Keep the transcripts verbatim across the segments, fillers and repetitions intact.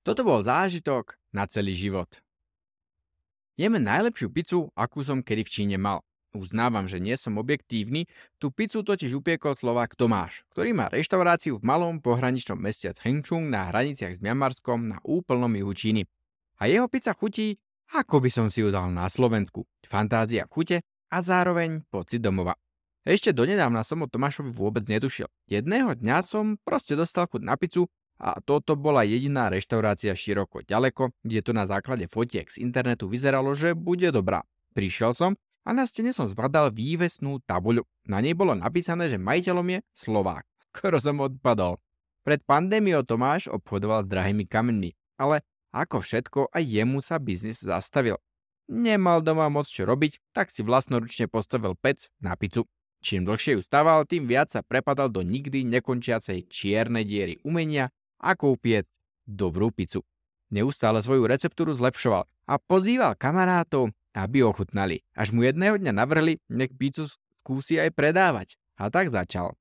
Toto bol zážitok na celý život. Jeme najlepšiu pizzu, akú som kedy v Číne mal. Uznávam, že nie som objektívny, tú pizzu totiž upiekol Slovák Tomáš, ktorý má reštauráciu v malom pohraničnom meste Chengchun na hraniciach s Mianmarskom na úplnom juhu Číny. A jeho pizza chutí, ako by som si ju dal na Slovensku. Fantázia v chute a zároveň pocit domova. Ešte donedávna som o Tomášovi vôbec netušil. Jedného dňa som proste dostal chuť na pizzu a toto bola jediná reštaurácia široko ďaleko, kde to na základe fotiek z internetu vyzeralo, že bude dobrá. Prišiel som a na stene som zbadal vývesnú tabuľu. Na nej bolo napísané, že majiteľom je Slovák. Skoro som odpadol. Pred pandémiou Tomáš obchodoval s drahými kameňmi, ale ako všetko, aj jemu sa biznis zastavil. Nemal doma moc čo robiť, tak si vlastnoručne postavil pec na pizzu. Čím dlhšie ju staval, tým viac sa prepadal do nikdy nekončiacej čiernej diery umenia, ako upiecť dobrú pizzu. Neustále svoju receptúru zlepšoval a pozýval kamarátov, aby ochutnali. Až mu jedného dňa navrhli, nech pizzu skúsi aj predávať. A tak začal.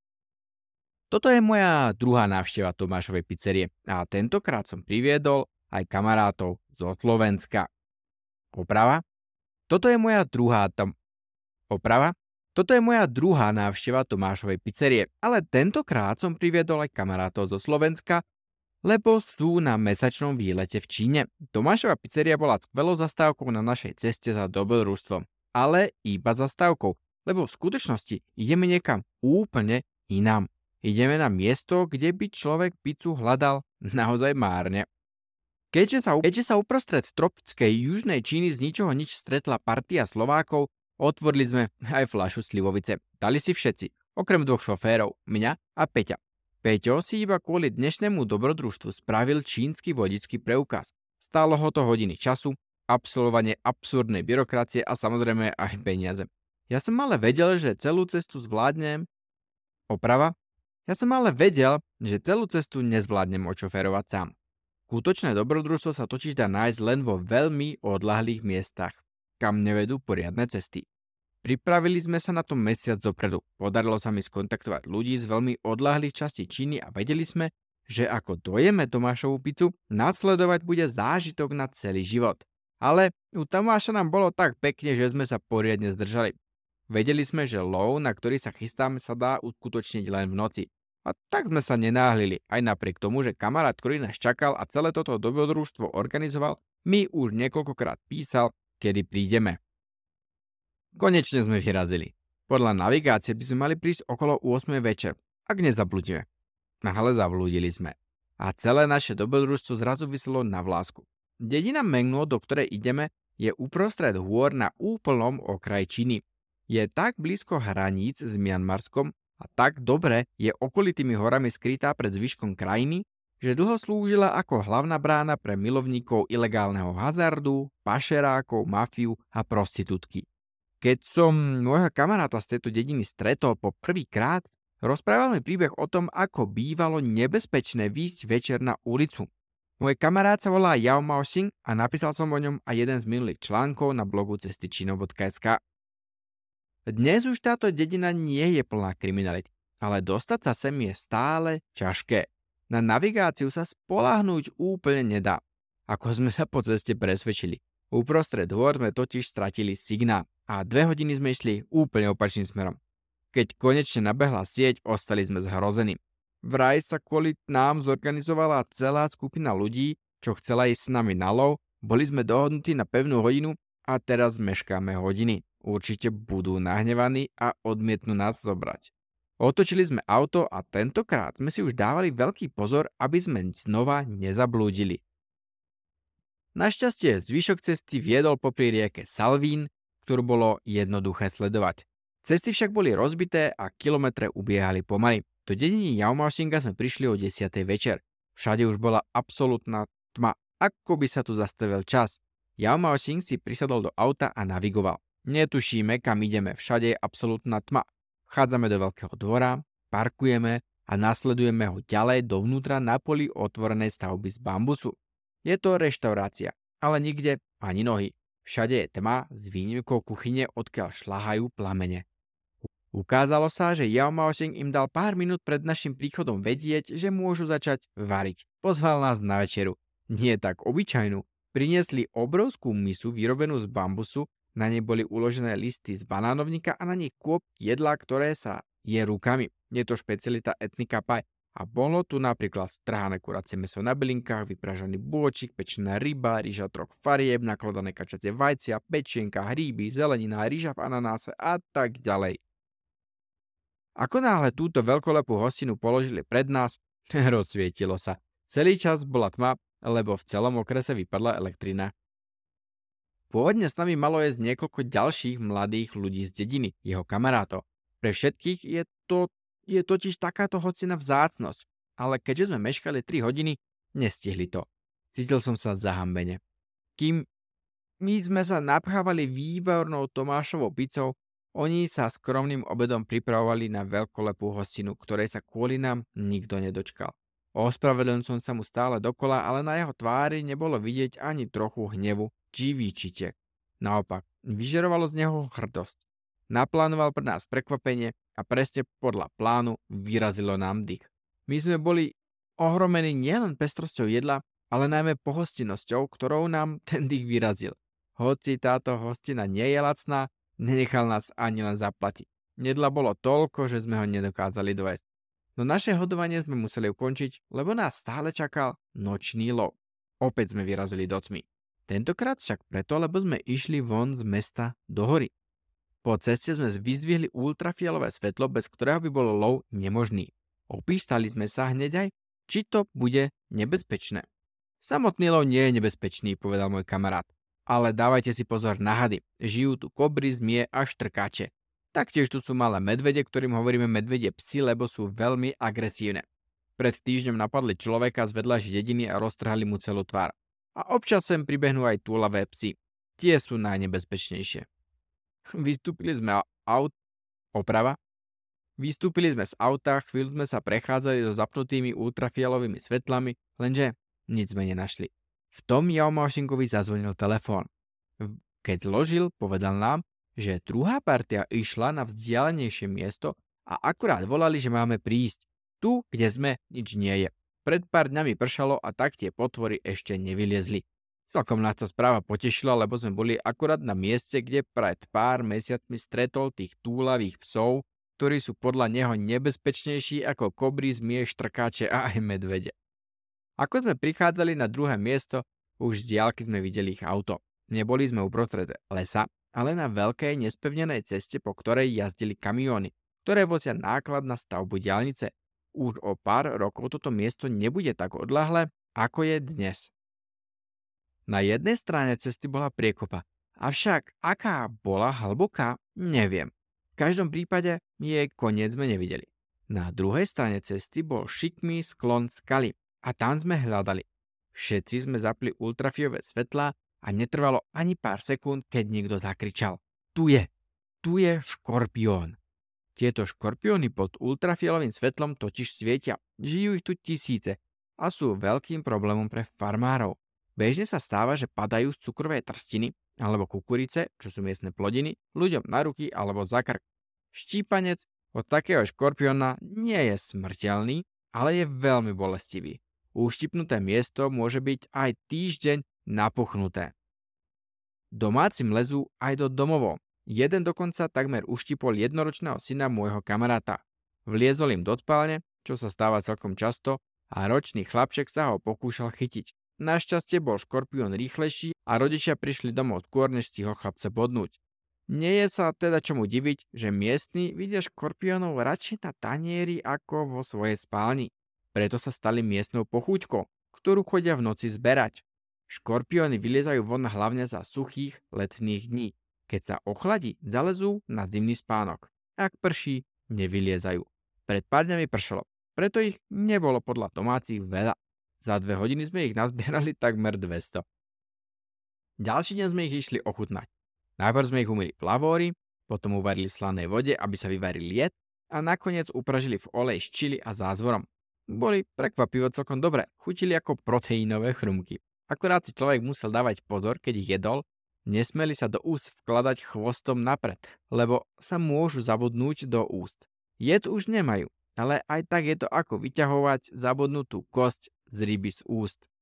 Toto je moja druhá návšteva Tomášovej pizzerie a tentokrát som priviedol aj kamarátov zo Slovenska. Oprava? Toto je moja druhá tam... Oprava? Toto je moja druhá návšteva Tomášovej pizzerie, ale tentokrát som priviedol aj kamarátov zo Slovenska, lebo sú na mesačnom výlete v Číne. Tomášova pizzeria bola skvelou zastávkou na našej ceste za dobrodružstvom, ale iba zastávkou, lebo v skutočnosti ideme niekam úplne inám. Ideme na miesto, kde by človek pizzu hľadal naozaj márne. Keďže sa, keďže sa uprostred tropickej južnej Číny z ničoho nič stretla partia Slovákov, otvorili sme aj fľašu slivovice. Dali si všetci, okrem dvoch šoférov, mňa a Peťa. Peťo si iba kvôli dnešnému dobrodružstvu spravil čínsky vodický preukaz. Stálo ho to hodiny času, absolvovanie absurdnej byrokracie a samozrejme aj peniaze. Ja som ale vedel, že celú cestu zvládnem... Oprava? Ja som ale vedel, že celú cestu nezvládnem odšoférovať sám. Skutočné dobrodružstvo sa totiž dá nájsť len vo veľmi odľahlých miestach, kam nevedú poriadne cesty. Pripravili sme sa na to mesiac dopredu. Podarilo sa mi skontaktovať ľudí z veľmi odľahlých častí Číny a vedeli sme, že ako dojeme Tomášovú pizzu, nasledovať bude zážitok na celý život. Ale u Tomáša nám bolo tak pekne, že sme sa poriadne zdržali. Vedeli sme, že lov, na ktorý sa chystáme, sa dá uskutočniť len v noci. A tak sme sa nenáhlili, aj napriek tomu, že kamarát, ktorý nás čakal a celé toto dobrodružstvo organizoval, mi už niekoľkokrát písal, kedy prídeme. Konečne sme vyrazili. Podľa navigácie by sme mali prísť okolo ôsmej večer, ak nezabludíme. Ale zablúdili sme. A celé naše dobrodružstvo zrazu viselo na vlásku. Dedina Mengnuo, do ktorej ideme, je uprostred hôr na úplnom okraji Číny. Je tak blízko hraníc s Mianmarskom a tak dobre je okolitými horami skrytá pred zvyškom krajiny, že dlho slúžila ako hlavná brána pre milovníkov ilegálneho hazardu, pašerákov, mafiu a prostitútky. Keď som môjho kamaráta z tejto dediny stretol po prvýkrát, rozprával mi príbeh o tom, ako bývalo nebezpečné výjsť večer na ulicu. Môj kamarát sa volá Yao Maoxing a napísal som o ňom aj jeden z minulých článkov na blogu cestyčino bodka es ká. Dnes už táto dedina nie je plná kriminality, ale dostať sa sem je stále ťažké. Na navigáciu sa spoľahnúť úplne nedá. Ako sme sa po ceste presvedčili. Uprostred hôr sme totiž stratili signál a dve hodiny sme išli úplne opačným smerom. Keď konečne nabehla sieť, ostali sme zhrození. Vraj sa kvôli nám zorganizovala celá skupina ľudí, čo chcela ísť s nami na lov, boli sme dohodnutí na pevnú hodinu a teraz meškáme hodiny. Určite budú nahnevaní a odmietnú nás zobrať. Otočili sme auto a tentokrát sme si už dávali veľký pozor, aby sme znova nezablúdili. Našťastie zvyšok cesty viedol popri rieke Salvín, ktorú bolo jednoduché sledovať. Cesty však boli rozbité a kilometre ubiehali pomaly. Do dediny Yao Maoxinga sme prišli o desiatej večer. Všade už bola absolútna tma. Ako by sa tu zastavil čas. Yao Maoxing si prisadol do auta a navigoval. Netušíme, kam ideme. Všade je absolútna tma. Vchádzame do veľkého dvora, parkujeme a nasledujeme ho ďalej dovnútra na poli otvorenej stavby z bambusu. Je to reštaurácia, ale nikde ani nohy. Všade je tma s výnimkou kuchyne, odkiaľ šľahajú plamene. Ukázalo sa, že Yao Maoxing im dal pár minút pred našim príchodom vedieť, že môžu začať variť. Pozval nás na večeru. Nie tak obyčajnú. Priniesli obrovskú misu vyrobenú z bambusu, na nej boli uložené listy z banánovníka a na nej kôp jedla, ktoré sa je rukami. Je to špecialita etnika Pai. A bolo tu napríklad strhané kuracie mäso na bylinkách, vypražaný bôčik, pečená ryba, rýža troch farieb, nakladané kačacie vajcia, pečienka, hríby, zelenina, rýža v ananáse a tak ďalej. Ako náhle túto veľkolepú hostinu položili pred nás, rozsvietilo sa. Celý čas bola tma, lebo v celom okrese vypadla elektrina. Pôvodne s nami malo jesť niekoľko ďalších mladých ľudí z dediny, jeho kamarátov. Pre všetkých je to je totiž takáto hocina vzácnosť, ale keďže sme meškali tri hodiny, nestihli to. Cítil som sa zahambene. Kým my sme sa napchávali výbornou Tomášovou pizzou, oni sa skromným obedom pripravovali na veľkolepú hostinu, ktorej sa kvôli nám nikto nedočkal. Ospravedlnil som sa mu stále dokola, ale na jeho tvári nebolo vidieť ani trochu hnevu či výčitek. Naopak, vyžerovalo z neho hrdosť. Naplánoval pre nás prekvapenie a presne podľa plánu vyrazilo nám dých. My sme boli ohromení nielen pestrosťou jedla, ale najmä pohostinnosťou, ktorou nám ten dých vyrazil. Hoci táto hostina nie je lacná, nenechal nás ani len zaplatiť. Jedla bolo toľko, že sme ho nedokázali dovesť. No naše hodovanie sme museli ukončiť, lebo nás stále čakal nočný lov. Opäť sme vyrazili do tmy. Tentokrát však preto, lebo sme išli von z mesta do hory. Po ceste sme vyzdvihli ultrafialové svetlo, bez ktorého by bol lov nemožný. Opýtali sme sa hneď aj, či to bude nebezpečné. Samotný lov nie je nebezpečný, povedal môj kamarát. Ale dávajte si pozor na hady. Žijú tu kobry, zmie a štrkáče. Taktiež tu sú malé medvede, ktorým hovoríme medvedie psi, lebo sú veľmi agresívne. Pred týždňom napadli človeka z vedľajšej dediny a roztrhali mu celú tvár. A občas sem pribehnú aj túlavé psy. Tie sú najnebezpečnejšie. Vystúpili sme aut... Oprava? Vystúpili sme z auta, chvíľu sme sa prechádzali so zapnutými ultrafialovými svetlami, lenže nič sme nenašli. V tom Jaumašinkovi zazvonil telefón. Keď zložil, povedal nám, že druhá partia išla na vzdialenejšie miesto a akurát volali, že máme prísť. Tu, kde sme, nič nie je. Pred pár dňami pršalo a tak tie potvory ešte nevyliezli. Celkom nás tá správa potešila, lebo sme boli akurát na mieste, kde pred pár mesiacmi stretol tých túlavých psov, ktorí sú podľa neho nebezpečnejší ako kobry, zmie, štrkáče a aj medvede. Ako sme prichádzali na druhé miesto, už z diaľky sme videli ich auto. Neboli sme uprostred lesa, ale na veľkej nespevnenej ceste, po ktorej jazdili kamióny, ktoré vozia náklad na stavbu diaľnice. Už o pár rokov toto miesto nebude tak odľahlé, ako je dnes. Na jednej strane cesty bola priekopa, avšak aká bola hlboká, neviem. V každom prípade jej koniec sme nevideli. Na druhej strane cesty bol šikmý sklon skaly a tam sme hľadali. Všetci sme zapli ultrafiové svetlá a netrvalo ani pár sekúnd, keď niekto zakričal. Tu je, tu je škorpión. Tieto škorpióny pod ultrafialovým svetlom totiž svietia. Žijú ich tu tisíce a sú veľkým problémom pre farmárov. Bežne sa stáva, že padajú z cukrovej trstiny alebo kukurice, čo sú miestne plodiny, ľuďom na ruky alebo za krk. Štípanec od takého škorpióna nie je smrteľný, ale je veľmi bolestivý. Uštipnuté miesto môže byť aj týždeň napuchnuté. Domáci mlezú aj do domovov. Jeden dokonca takmer uštipol jednoročného syna môjho kamaráta. Vliezol im do spálne, čo sa stáva celkom často, a ročný chlapček sa ho pokúšal chytiť. Našťastie bol škorpión rýchlejší a rodičia prišli domov skôr, než stihol chlapca bodnúť. Nie je sa teda čomu diviť, že miestni vidia škorpiónov radšej na tanieri ako vo svojej spálni. Preto sa stali miestnou pochúťkou, ktorú chodia v noci zberať. Škorpióny vyliezajú von hlavne za suchých letných dní. Keď sa ochladí, zalezú na zimný spánok. Ak prší, nevyliezajú. Pred pár dňami pršalo, preto ich nebolo podľa domácich veľa. Za dve hodiny sme ich nazbierali takmer dvesto. Ďalší deň sme ich išli ochutnať. Najprv sme ich umyli v lavóri, potom uvarili v slanej vode, aby sa vyvaril jed, a nakoniec upražili v olej s čili a zázvorom. Boli prekvapivo celkom dobré, chutili ako proteínové chrumky. Akurát si človek musel dávať pozor, keď ich jedol, nesmeli sa do úst vkladať chvostom napred, lebo sa môžu zabudnúť do úst. Jed už nemajú, ale aj tak je to ako vyťahovať zabudnutú kosť z ryby z úst.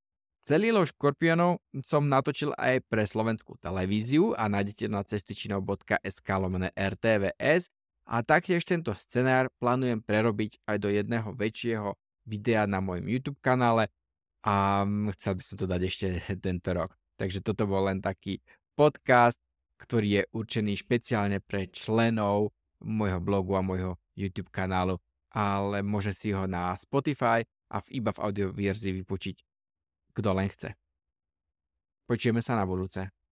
Celý lov škorpiónov som natočil aj pre slovenskú televíziu a nájdete na cestičinov bodka es ká lomeno er té vé es a taktiež tento scenár plánujem prerobiť aj do jedného väčšieho videa na mojom YouTube kanále a chcel by som to dať ešte tento rok. Takže toto bol len taký podcast, ktorý je určený špeciálne pre členov môjho blogu a môjho YouTube kanálu, ale môže si ho na Spotify a v iba v audioverzii vypočiť, kto len chce. Počujeme sa na budúce.